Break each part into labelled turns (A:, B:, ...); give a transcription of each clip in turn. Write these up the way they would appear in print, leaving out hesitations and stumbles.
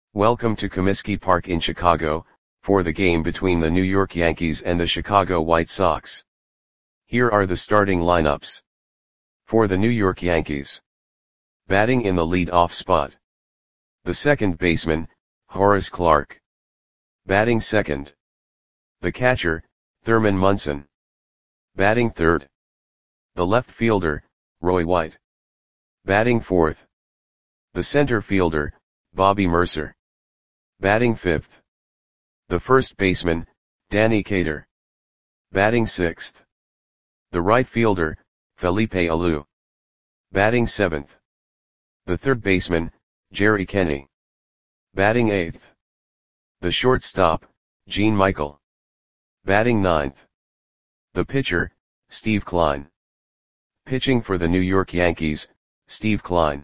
A: Welcome to Comiskey Park in Chicago, for the game between the New York Yankees and the Chicago White Sox. Here are the starting lineups. For the New York Yankees. Batting in the lead-off spot. The second baseman, Horace Clarke. Batting second. The catcher, Thurman Munson. Batting third. The left fielder, Roy White. Batting fourth. The center fielder, Bobby Murcer. Batting fifth. The first baseman, Danny Cater. Batting sixth. The right fielder, Felipe Alou. Batting seventh. The third baseman, Jerry Kenney. Batting eighth. The shortstop, Gene Michael. Batting ninth. The pitcher, Steve Kline. Pitching for the New York Yankees, Steve Kline.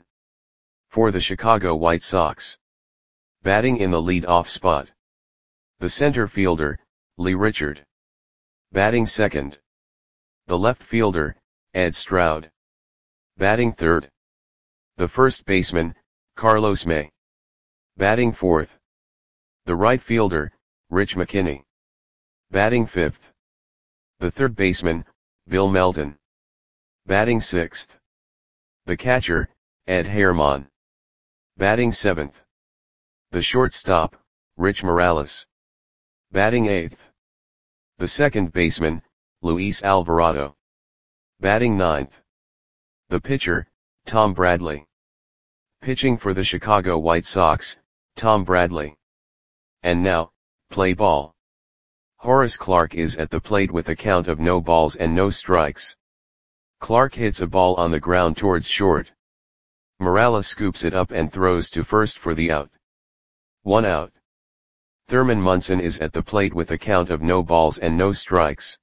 A: For the Chicago White Sox. Batting in the lead-off spot. The center fielder, Lee Richard. Batting second. The left fielder, Ed Stroud. Batting third. The first baseman, Carlos May. Batting fourth. The right fielder, Rich McKinney. Batting fifth. The third baseman, Bill Melton. Batting sixth. The catcher, Ed Herman. Batting seventh. The shortstop, Rich Morales. Batting eighth. The second baseman, Luis Alvarado. Batting ninth. The pitcher, Tom Bradley. Pitching for the Chicago White Sox, Tom Bradley. And now, play ball. Horace Clarke is at the plate with a count of no balls and no strikes. Clarke hits a ball on the ground towards short. Morales scoops it up and throws to first for the out. 1 out. Thurman Munson is at the plate with a count of no balls and no strikes.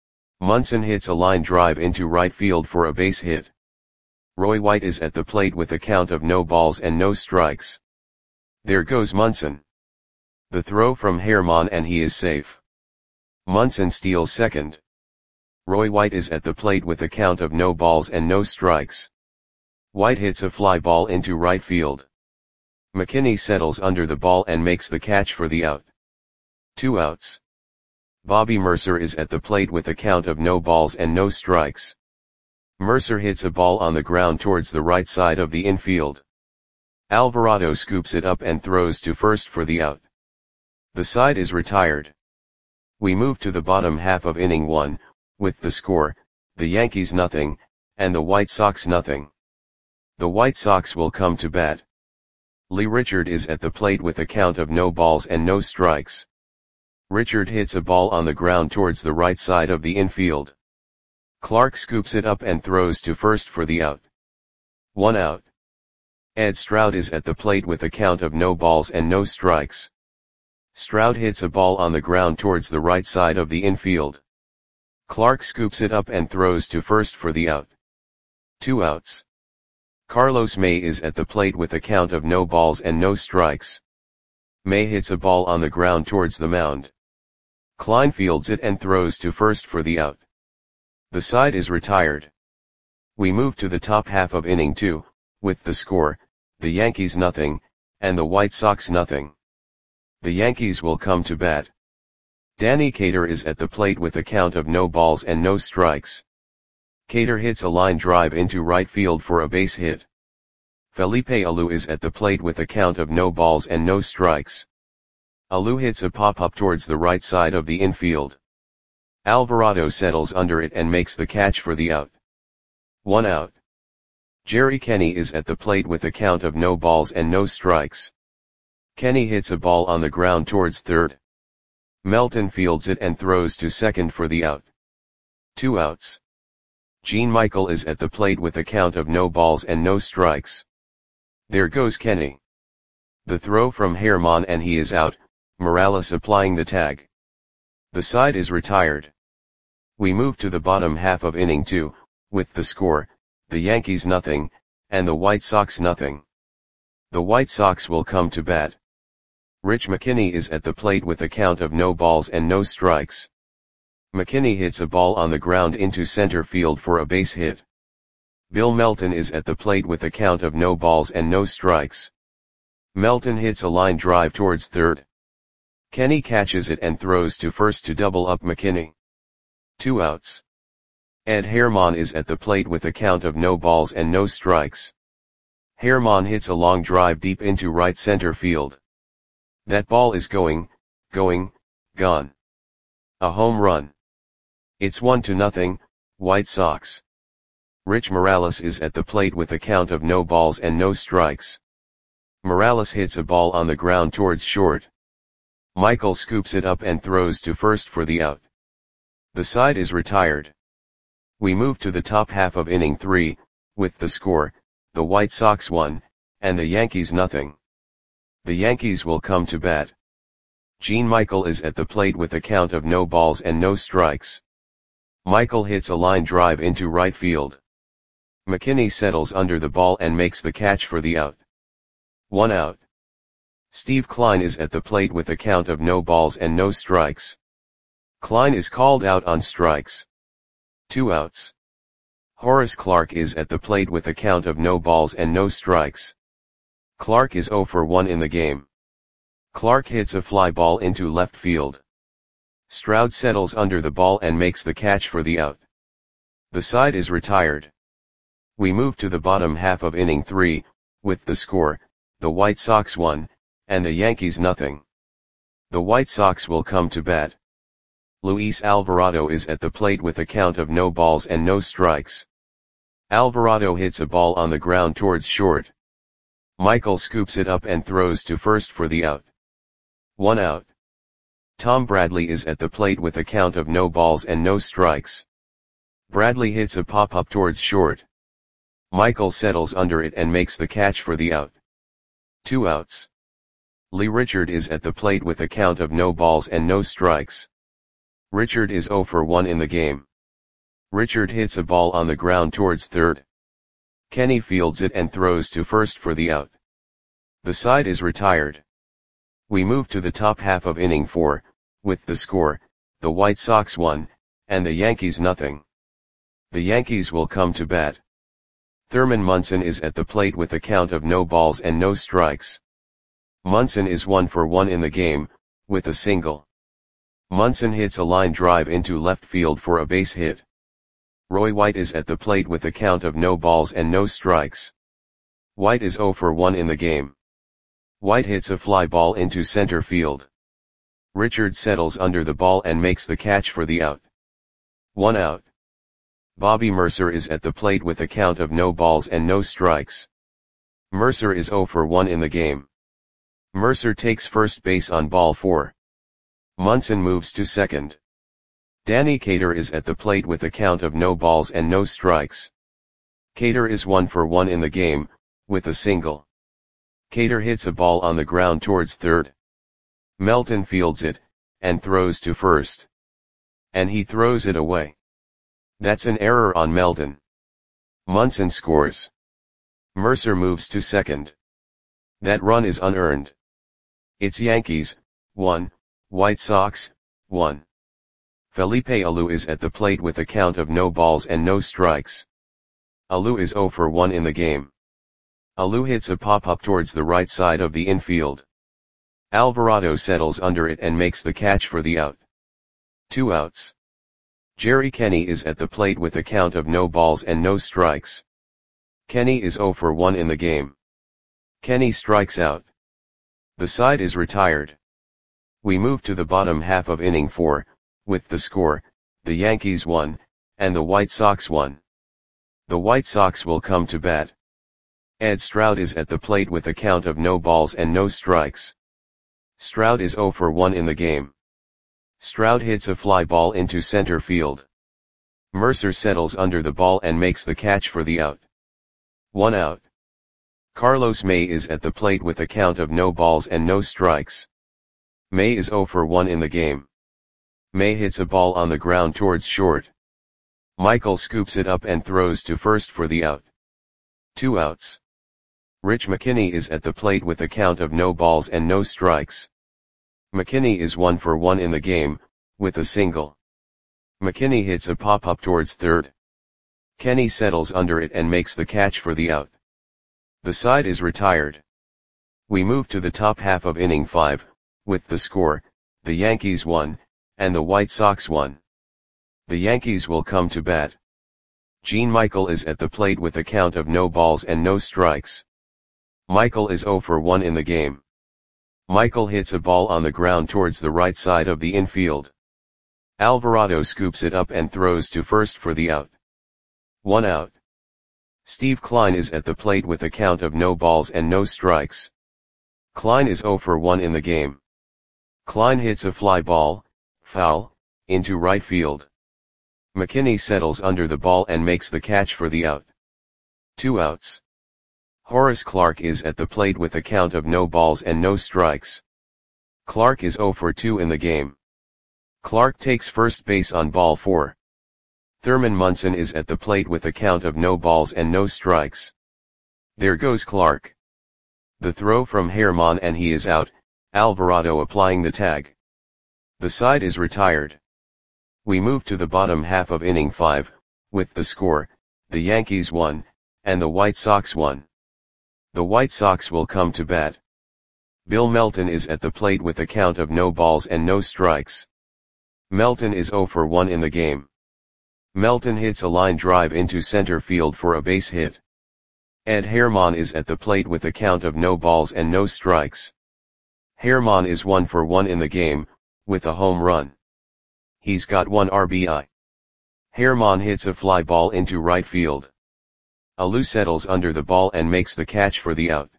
A: Munson hits a line drive into right field for a base hit. Roy White is at the plate with a count of no balls and no strikes. There goes Munson. The throw from Herman and he is safe. Munson steals second. Roy White is at the plate with a count of no balls and no strikes. White hits a fly ball into right field. McKinney settles under the ball and makes the catch for the out. 2 outs. Bobby Murcer is at the plate with a count of no balls and no strikes. Murcer hits a ball on the ground towards the right side of the infield. Alvarado scoops it up and throws to first for the out. The side is retired. We move to the bottom half of inning 1, with the score, the Yankees nothing, and the White Sox nothing. The White Sox will come to bat. Lee Richard is at the plate with a count of no balls and no strikes. Richard hits a ball on the ground towards the right side of the infield. Clarke scoops it up and throws to first for the out. 1 out. Ed Stroud is at the plate with a count of no balls and no strikes. Stroud hits a ball on the ground towards the right side of the infield. Clarke scoops it up and throws to first for the out. 2 outs. Carlos May is at the plate with a count of no balls and no strikes. May hits a ball on the ground towards the mound. Kline fields it and throws to first for the out. The side is retired. We move to the top half of inning 2, with the score, the Yankees nothing, and the White Sox nothing. The Yankees will come to bat. Danny Cater is at the plate with a count of no balls and no strikes. Cater hits a line drive into right field for a base hit. Felipe Alou is at the plate with a count of no balls and no strikes. Alou hits a pop-up towards the right side of the infield. Alvarado settles under it and makes the catch for the out. 1 out. Jerry Kenney is at the plate with a count of no balls and no strikes. Kenney hits a ball on the ground towards third. Melton fields it and throws to second for the out. 2 outs. Gene Michael is at the plate with a count of no balls and no strikes. There goes Kenney. The throw from Herman and he is out, Morales applying the tag. The side is retired. We move to the bottom half of inning 2, with the score, the Yankees nothing, and the White Sox nothing. The White Sox will come to bat. Rich McKinney is at the plate with a count of no balls and no strikes. McKinney hits a ball on the ground into center field for a base hit. Bill Melton is at the plate with a count of no balls and no strikes. Melton hits a line drive towards third. Kenny catches it and throws to first to double up McKinney. 2 outs. Ed Herman is at the plate with a count of no balls and no strikes. Herman hits a long drive deep into right center field. That ball is going, gone. A home run. It's 1-0, White Sox. Rich Morales is at the plate with a count of no balls and no strikes. Morales hits a ball on the ground towards short. Michael scoops it up and throws to first for the out. The side is retired. We move to the top half of inning 3, with the score, the White Sox 1, and the Yankees 0. The Yankees will come to bat. Gene Michael is at the plate with a count of no balls and no strikes. Michael hits a line drive into right field. McKinney settles under the ball and makes the catch for the out. 1 out. Steve Klein is at the plate with a count of no balls and no strikes. Klein is called out on strikes. 2 outs. Horace Clarke is at the plate with a count of no balls and no strikes. Clarke is 0 for 1 in the game. Clarke hits a fly ball into left field. Stroud settles under the ball and makes the catch for the out. The side is retired. We move to the bottom half of inning 3, with the score, the White Sox 1, and the Yankees 0. The White Sox will come to bat. Luis Alvarado is at the plate with a count of no balls and no strikes. Alvarado hits a ball on the ground towards short. Michael scoops it up and throws to first for the out. 1 out. Tom Bradley is at the plate with a count of no balls and no strikes. Bradley hits a pop-up towards short. Michael settles under it and makes the catch for the out. 2 outs. Lee Richard is at the plate with a count of no balls and no strikes. Richard is 0 for 1 in the game. Richard hits a ball on the ground towards third. Kenny fields it and throws to first for the out. The side is retired. We move to the top half of inning 4, with the score, the White Sox 1, and the Yankees 0. The Yankees will come to bat. Thurman Munson is at the plate with a count of no balls and no strikes. Munson is 1 for 1 in the game, with a single. Munson hits a line drive into left field for a base hit. Roy White is at the plate with a count of no balls and no strikes. White is 0 for 1 in the game. White hits a fly ball into center field. Richard settles under the ball and makes the catch for the out. 1 out. Bobby Mercer is at the plate with a count of no balls and no strikes. Mercer is 0 for 1 in the game. Mercer takes first base on ball 4. Munson moves to second. Danny Cater is at the plate with a count of no balls and no strikes. Cater is 1 for 1 in the game, with a single. Cater hits a ball on the ground towards third. Melton fields it, and throws to first. And he throws it away. That's an error on Melton. Munson scores. Mercer moves to second. That run is unearned. It's Yankees, 1, White Sox, 1. Felipe Alou is at the plate with a count of no balls and no strikes. Alou is 0 for 1 in the game. Alou hits a pop-up towards the right side of the infield. Alvarado settles under it and makes the catch for the out. 2 outs. Jerry Kenny is at the plate with a count of no balls and no strikes. Kenny is 0 for 1 in the game. Kenny strikes out. The side is retired. We move to the bottom half of inning 4, with the score, the Yankees 1, and the White Sox 1. The White Sox will come to bat. Ed Stroud is at the plate with a count of no balls and no strikes. Stroud is 0 for 1 in the game. Stroud hits a fly ball into center field. Mercer settles under the ball and makes the catch for the out. 1 out. Carlos May is at the plate with a count of no balls and no strikes. May is 0 for 1 in the game. May hits a ball on the ground towards short. Michael scoops it up and throws to first for the out. 2 outs. Rich McKinney is at the plate with a count of no balls and no strikes. McKinney is 1 for 1 in the game, with a single. McKinney hits a pop-up towards third. Kenny settles under it and makes the catch for the out. The side is retired. We move to the top half of inning 5, with the score, the Yankees won, and the White Sox won. The Yankees will come to bat. Gene Michael is at the plate with a count of no balls and no strikes. Michael is 0 for 1 in the game. Michael hits a ball on the ground towards the right side of the infield. Alvarado scoops it up and throws to first for the out. 1 out. Steve Klein is at the plate with a count of no balls and no strikes. Klein is 0 for 1 in the game. Klein hits a fly ball, foul, into right field. McKinney settles under the ball and makes the catch for the out. 2 outs. Horace Clarke is at the plate with a count of no balls and no strikes. Clarke is 0 for 2 in the game. Clarke takes first base on ball 4. Thurman Munson is at the plate with a count of no balls and no strikes. There goes Clarke. The throw from Herman and he is out, Alvarado applying the tag. The side is retired. We move to the bottom half of inning 5, with the score, the Yankees won, and the White Sox won. The White Sox will come to bat. Bill Melton is at the plate with a count of no balls and no strikes. Melton is 0 for 1 in the game. Melton hits a line drive into center field for a base hit. Ed Herman is at the plate with a count of no balls and no strikes. Herman is 1 for 1 in the game, with a home run. He's got 1 RBI. Herman hits a fly ball into right field. Alou settles under the ball and makes the catch for the out.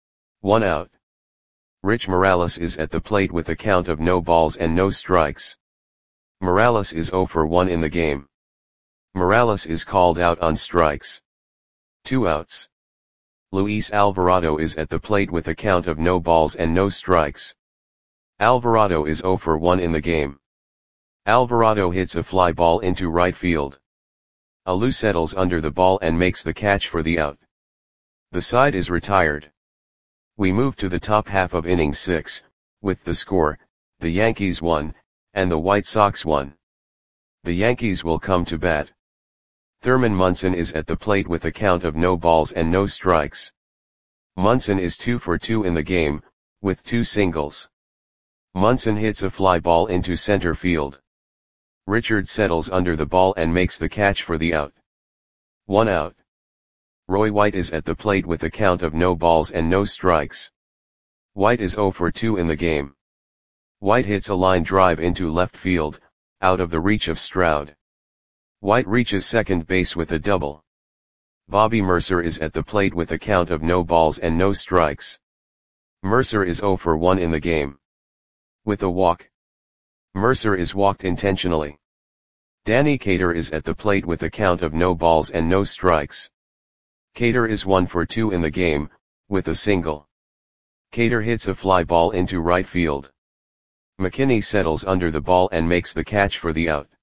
A: 1 out. Rich Morales is at the plate with a count of no balls and no strikes. Morales is 0 for 1 in the game. Morales is called out on strikes. 2 outs. Luis Alvarado is at the plate with a count of no balls and no strikes. Alvarado is 0 for 1 in the game. Alvarado hits a fly ball into right field. Alou settles under the ball and makes the catch for the out. The side is retired. We move to the top half of inning 6, with the score, the Yankees won, and the White Sox won. The Yankees will come to bat. Thurman Munson is at the plate with a count of no balls and no strikes. Munson is 2 for 2 in the game, with 2 singles. Munson hits a fly ball into center field. Richard settles under the ball and makes the catch for the out. 1 out. Roy White is at the plate with a count of no balls and no strikes. White is 0 for 2 in the game. White hits a line drive into left field, out of the reach of Stroud. White reaches second base with a double. Bobby Mercer is at the plate with a count of no balls and no strikes. Mercer is 0 for 1 in the game. With a walk. Mercer is walked intentionally. Danny Cater is at the plate with a count of no balls and no strikes. Cater is 1 for 2 in the game, with a single. Cater hits a fly ball into right field. McKinney settles under the ball and makes the catch for the out.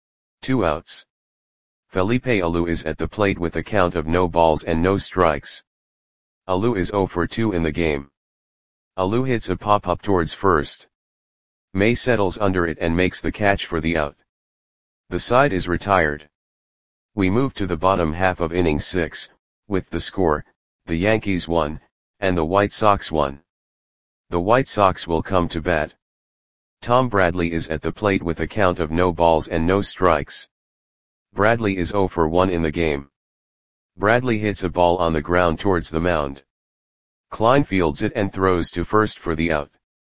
A: 2 outs. Felipe Alou is at the plate with a count of no balls and no strikes. Alou is 0 for 2 in the game. Alou hits a pop-up towards first. May settles under it and makes the catch for the out. The side is retired. We move to the bottom half of inning 6, with the score, the Yankees won, and the White Sox won. The White Sox will come to bat. Tom Bradley is at the plate with a count of no balls and no strikes. Bradley is 0 for 1 in the game. Bradley hits a ball on the ground towards the mound. Klein fields it and throws to first for the out.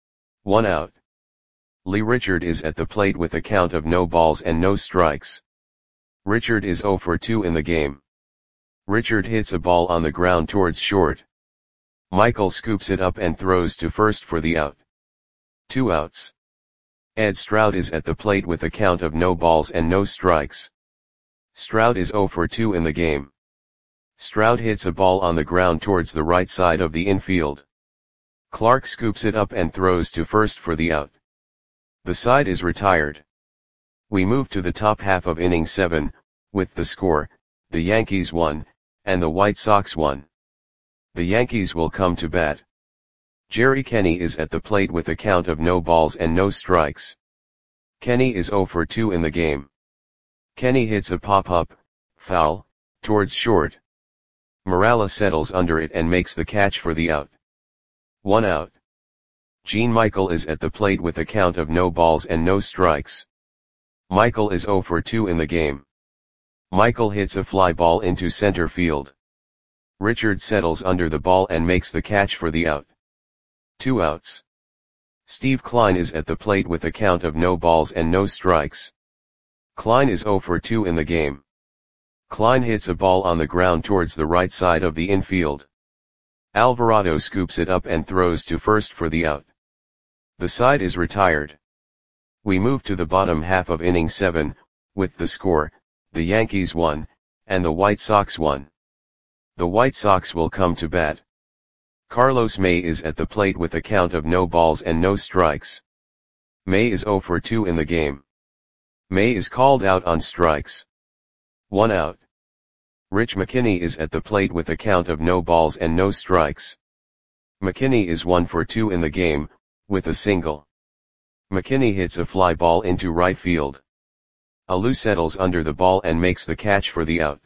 A: 1 out. Lee Richard is at the plate with a count of no balls and no strikes. Richard is 0 for 2 in the game. Richard hits a ball on the ground towards short. Michael scoops it up and throws to first for the out. 2 outs. Ed Stroud is at the plate with a count of no balls and no strikes. Stroud is 0 for 2 in the game. Stroud hits a ball on the ground towards the right side of the infield. Clarke scoops it up and throws to first for the out. The side is retired. We move to the top half of inning 7, with the score, the Yankees won, and the White Sox won. The Yankees will come to bat. Jerry Kenny is at the plate with a count of no balls and no strikes. Kenny is 0 for 2 in the game. Kenny hits a pop-up, foul, towards short. Morales settles under it and makes the catch for the out. 1 out. Jean Michael is at the plate with a count of no balls and no strikes. Michael is 0 for 2 in the game. Michael hits a fly ball into center field. Richard settles under the ball and makes the catch for the out. 2 outs. Steve Klein is at the plate with a count of no balls and no strikes. Klein is 0 for 2 in the game. Klein hits a ball on the ground towards the right side of the infield. Alvarado scoops it up and throws to first for the out. The side is retired. We move to the bottom half of inning 7, with the score, the Yankees 1, and the White Sox 1. The White Sox will come to bat. Carlos May is at the plate with a count of no balls and no strikes. May is 0 for 2 in the game. May is called out on strikes. 1 out. Rich McKinney is at the plate with a count of no balls and no strikes. McKinney is 1 for 2 in the game, with a single. McKinney hits a fly ball into right field. Alou settles under the ball and makes the catch for the out.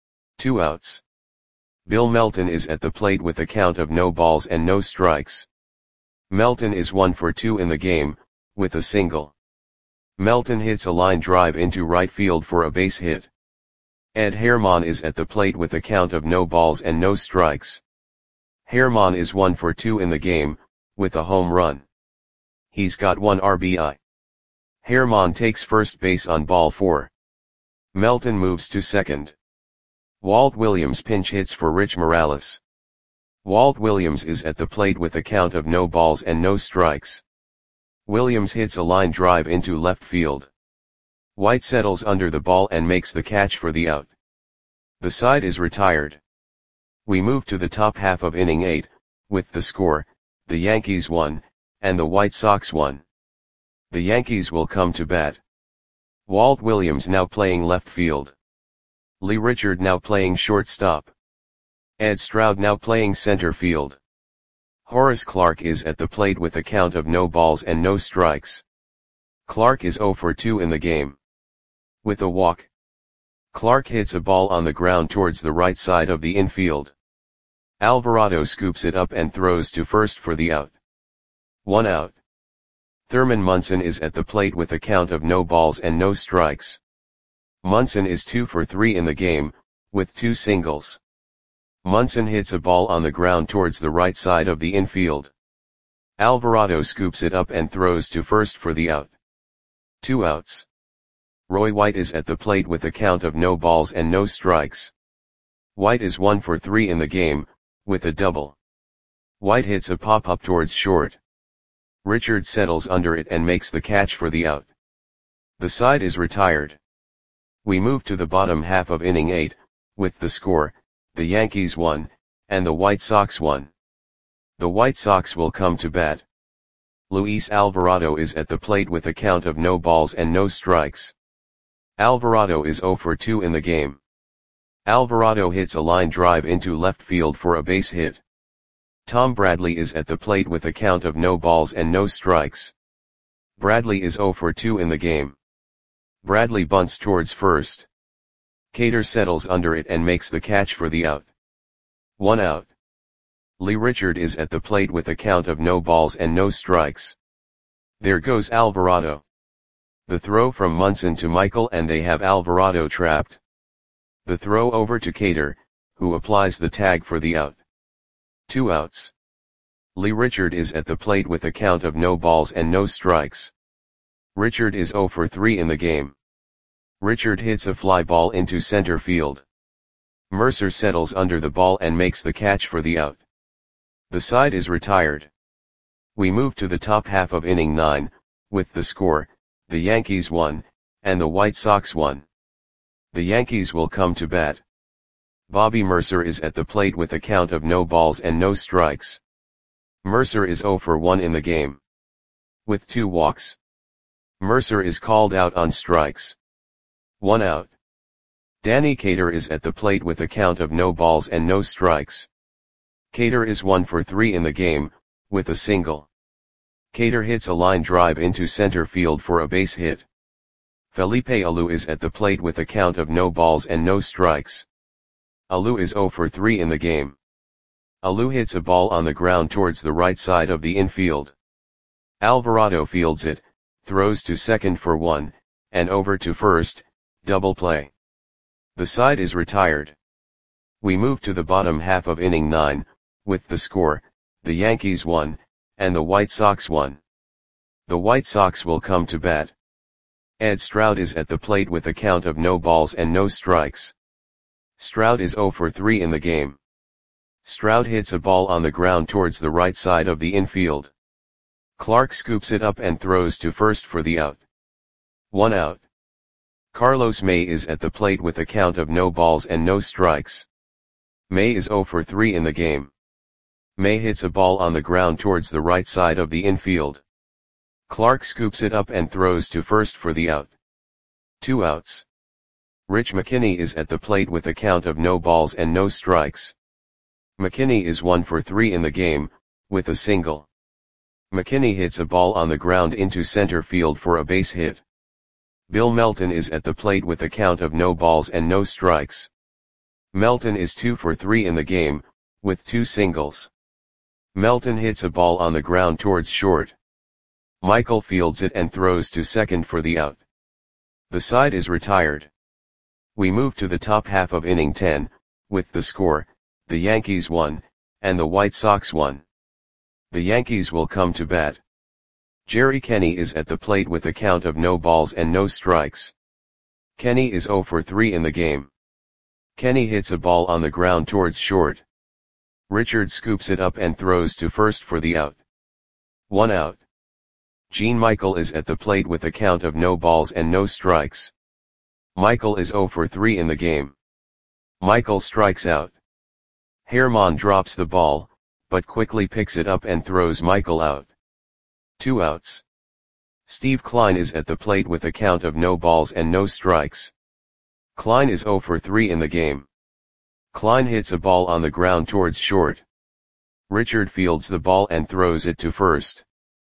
A: 2 outs. Bill Melton is at the plate with a count of no balls and no strikes. Melton is 1 for 2 in the game, with a single. Melton hits a line drive into right field for a base hit. Ed Herman is at the plate with a count of no balls and no strikes. Herman is 1 for 2 in the game, with a home run. He's got 1 RBI. Herman takes first base on ball 4. Melton moves to second. Walt Williams pinch hits for Rich Morales. Walt Williams is at the plate with a count of no balls and no strikes. Williams hits a line drive into left field. White settles under the ball and makes the catch for the out. The side is retired. We move to the top half of inning 8, with the score, the Yankees 1, and the White Sox 1. The Yankees will come to bat. Walt Williams now playing left field. Lee Richard now playing shortstop. Ed Stroud now playing center field. Horace Clarke is at the plate with a count of no balls and no strikes. Clarke is 0 for 2 in the game. With a walk. Clarke hits a ball on the ground towards the right side of the infield. Alvarado scoops it up and throws to first for the out. 1 out. Thurman Munson is at the plate with a count of no balls and no strikes. Munson is 2 for 3 in the game, with 2 singles. Munson hits a ball on the ground towards the right side of the infield. Alvarado scoops it up and throws to first for the out. 2 outs. Roy White is at the plate with a count of no balls and no strikes. White is 1 for 3 in the game, with a double. White hits a pop-up towards short. Richard settles under it and makes the catch for the out. The side is retired. We move to the bottom half of inning 8, with the score, the Yankees 1, and the White Sox 1. The White Sox will come to bat. Luis Alvarado is at the plate with a count of no balls and no strikes. Alvarado is 0 for 2 in the game. Alvarado hits a line drive into left field for a base hit. Tom Bradley is at the plate with a count of no balls and no strikes. Bradley is 0 for 2 in the game. Bradley bunts towards first. Cater settles under it and makes the catch for the out. 1 out. Lee Richard is at the plate with a count of no balls and no strikes. There goes Alvarado. The throw from Munson to Michael and they have Alvarado trapped. The throw over to Cater, who applies the tag for the out. 2 outs. Lee Richard is at the plate with a count of no balls and no strikes. Richard is 0 for 3 in the game. Richard hits a fly ball into center field. Mercer settles under the ball and makes the catch for the out. The side is retired. We move to the top half of inning 9, with the score, the Yankees 1, and the White Sox 1. The Yankees will come to bat. Bobby Mercer is at the plate with a count of no balls and no strikes. Mercer is 0 for 1 in the game. With 2 walks. Mercer is called out on strikes. 1 out. Danny Cater is at the plate with a count of no balls and no strikes. Cater is 1 for 3 in the game, with a single. Cater hits a line drive into center field for a base hit. Felipe Alou is at the plate with a count of no balls and no strikes. Alou is 0 for 3 in the game. Alou hits a ball on the ground towards the right side of the infield. Alvarado fields it, throws to second for one, and over to first, double play. The side is retired. We move to the bottom half of inning 9, with the score, the Yankees 1, and the White Sox 1. The White Sox will come to bat. Ed Stroud is at the plate with a count of no balls and no strikes. Stroud is 0 for 3 in the game. Stroud hits a ball on the ground towards the right side of the infield. Clark scoops it up and throws to first for the out. 1 out. Carlos May is at the plate with a count of no balls and no strikes. May is 0 for 3 in the game. May hits a ball on the ground towards the right side of the infield. Clark scoops it up and throws to first for the out. 2 outs. Rich McKinney is at the plate with a count of no balls and no strikes. McKinney is 1 for 3 in the game, with a single. McKinney hits a ball on the ground into center field for a base hit. Bill Melton is at the plate with a count of no balls and no strikes. Melton is 2 for 3 in the game, with 2 singles. Melton hits a ball on the ground towards short. Michael fields it and throws to second for the out. The side is retired. We move to the top half of inning 10, with the score, the Yankees 1, and the White Sox 1. The Yankees will come to bat. Jerry Kenny is at the plate with a count of no balls and no strikes. Kenny is 0 for 3 in the game. Kenny hits a ball on the ground towards short. Richard scoops it up and throws to first for the out. 1 out. Gene Michael is at the plate with a count of no balls and no strikes. Michael is 0 for 3 in the game. Michael strikes out. Herman drops the ball, but quickly picks it up and throws Michael out. 2 outs. Steve Klein is at the plate with a count of no balls and no strikes. Klein is 0 for 3 in the game. Klein hits a ball on the ground towards short. Richard fields the ball and throws it to first.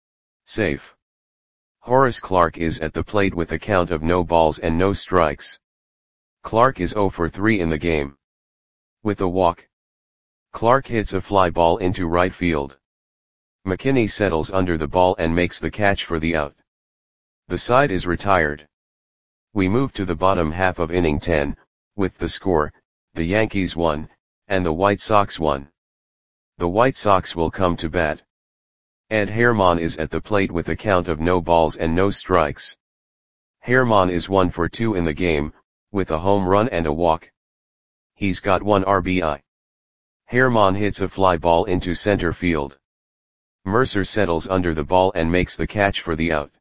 A: Safe. Horace Clarke is at the plate with a count of no balls and no strikes. Clarke is 0 for 3 in the game. With a walk. Clarke hits a fly ball into right field. McKinney settles under the ball and makes the catch for the out. The side is retired. We move to the bottom half of inning 10, with the score, the Yankees 1, and the White Sox 1. The White Sox will come to bat. Ed Herman is at the plate with a count of no balls and no strikes. Herman is 1 for 2 in the game, with a home run and a walk. He's got 1 RBI. Herman hits a fly ball into center field. Mercer settles under the ball and makes the catch for the out.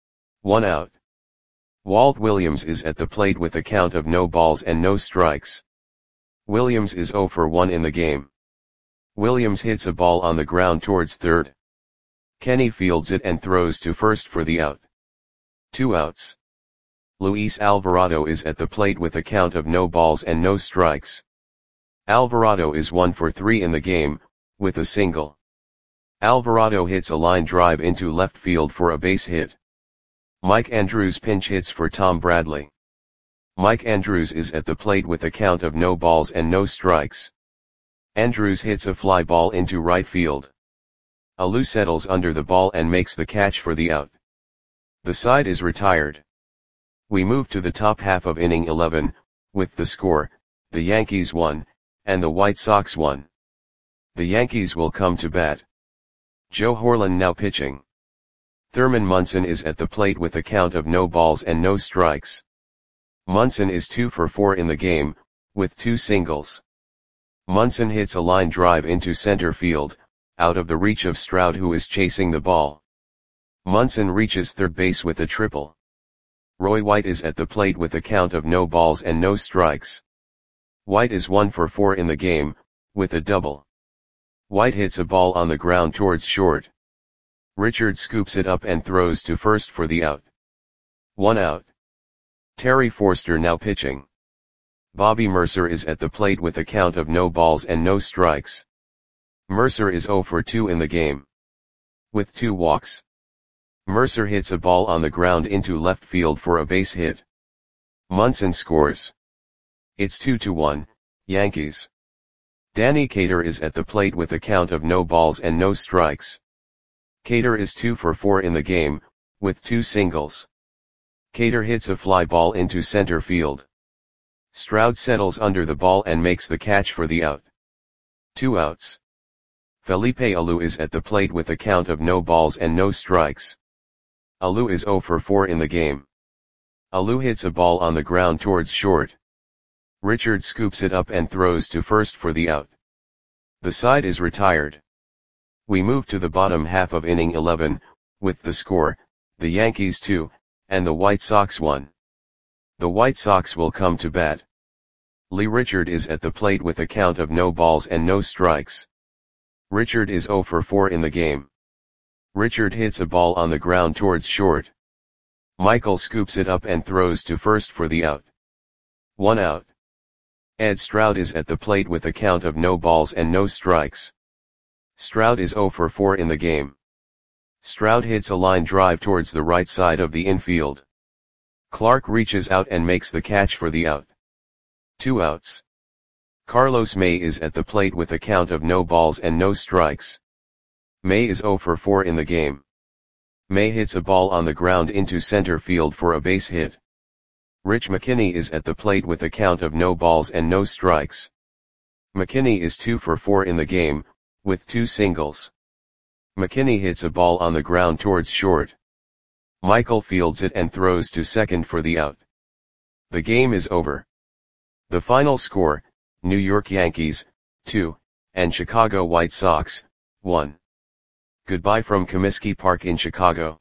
A: 1 out. Walt Williams is at the plate with a count of no balls and no strikes. Williams is 0 for 1 in the game. Williams hits a ball on the ground towards third. Kenny fields it and throws to first for the out. 2 outs. Luis Alvarado is at the plate with a count of no balls and no strikes. Alvarado is 1 for 3 in the game, with a single. Alvarado hits a line drive into left field for a base hit. Mike Andrews pinch hits for Tom Bradley. Mike Andrews is at the plate with a count of no balls and no strikes. Andrews hits a fly ball into right field. Alou settles under the ball and makes the catch for the out. The side is retired. We move to the top half of inning 11, with the score, the Yankees 1, and the White Sox 1. The Yankees will come to bat. Joe Horlen now pitching. Thurman Munson is at the plate with a count of no balls and no strikes. Munson is 2 for 4 in the game, with 2 singles. Munson hits a line drive into center field, out of the reach of Stroud who is chasing the ball. Munson reaches third base with a triple. Roy White is at the plate with a count of no balls and no strikes. White is 1 for 4 in the game, with a double. White hits a ball on the ground towards short. Richard scoops it up and throws to first for the out. 1 out. Terry Forster now pitching. Bobby Mercer is at the plate with a count of no balls and no strikes. Mercer is 0 for 2 in the game. With 2 walks. Mercer hits a ball on the ground into left field for a base hit. Munson scores. It's 2-1, Yankees. Danny Cater is at the plate with a count of no balls and no strikes. Cater is 2 for 4 in the game, with 2 singles. Cater hits a fly ball into center field. Stroud settles under the ball and makes the catch for the out. 2 outs. Felipe Alou is at the plate with a count of no balls and no strikes. Alou is 0 for 4 in the game. Alou hits a ball on the ground towards short. Richard scoops it up and throws to first for the out. The side is retired. We move to the bottom half of inning 11, with the score, the Yankees 2, and the White Sox 1. The White Sox will come to bat. Lee Richard is at the plate with a count of no balls and no strikes. Richard is 0 for 4 in the game. Richard hits a ball on the ground towards short. Michael scoops it up and throws to first for the out. 1 out. Ed Stroud is at the plate with a count of no balls and no strikes. Stroud is 0 for 4 in the game. Stroud hits a line drive towards the right side of the infield. Clark reaches out and makes the catch for the out. 2 outs. Carlos May is at the plate with a count of no balls and no strikes. May is 0 for 4 in the game. May hits a ball on the ground into center field for a base hit. Rich McKinney is at the plate with a count of no balls and no strikes. McKinney is 2 for 4 in the game, with 2 singles. McKinney hits a ball on the ground towards short. Michael fields it and throws to second for the out. The game is over. The final score, New York Yankees, 2, and Chicago White Sox, 1. Goodbye from Comiskey Park in Chicago.